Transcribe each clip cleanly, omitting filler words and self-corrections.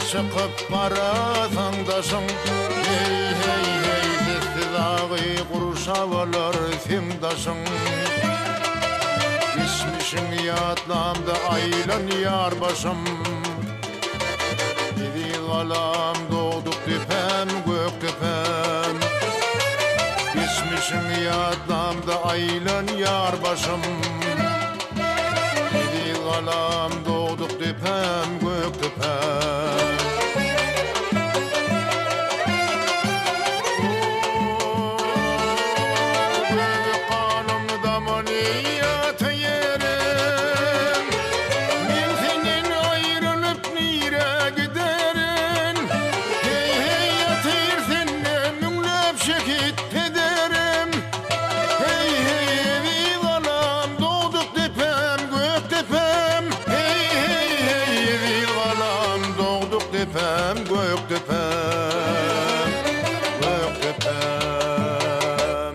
çıkıp barasan daşın. Hey hey hey destidağı kurşavalar simdaşın. Geçmişin yatlamda aylan yar başım. Dedi galam doğduk tepem gök tepem. Geçmişin yatlamda aylan yar başım. Dedi galam doğduk tepem gök tepem. Tepem gök tepem, gök tepem.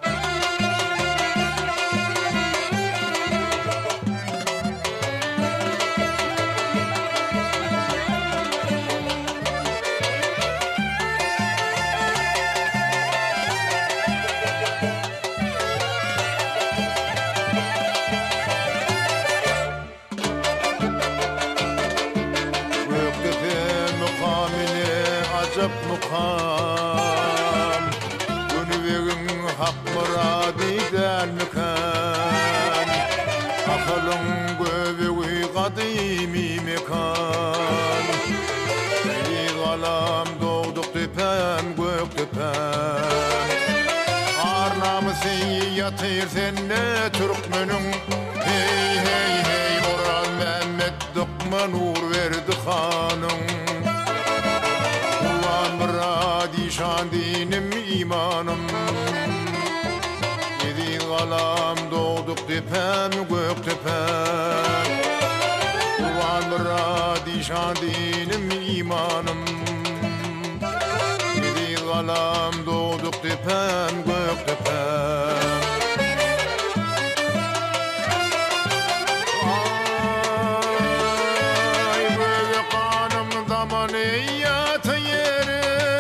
Acap mukam, gönüverin hak muradiden mekan. Akalın göbeği kadimi mekan. Ey galam doğduk tepem gök tepem. Arnamızı yatır senne Türkmen'in. Hey hey hey Orhan Mehmet Dokman uğur verdi hanım. Dişan dinim imanım. Yedi galam doğduk tepem gök tepem. Ulan bıra dişan dinim imanım. Yedi galam doğduk tepem gök tepem. Ay böyle kanım daman eyyatı yerim.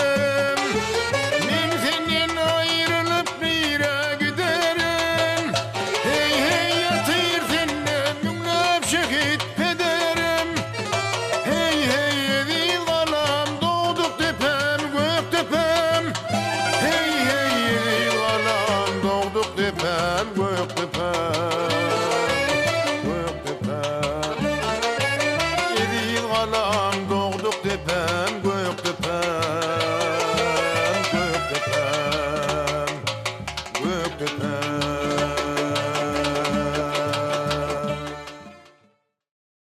Tepem gök tepem, gök tepem. Yedi galam doğduk tepem gök tepem.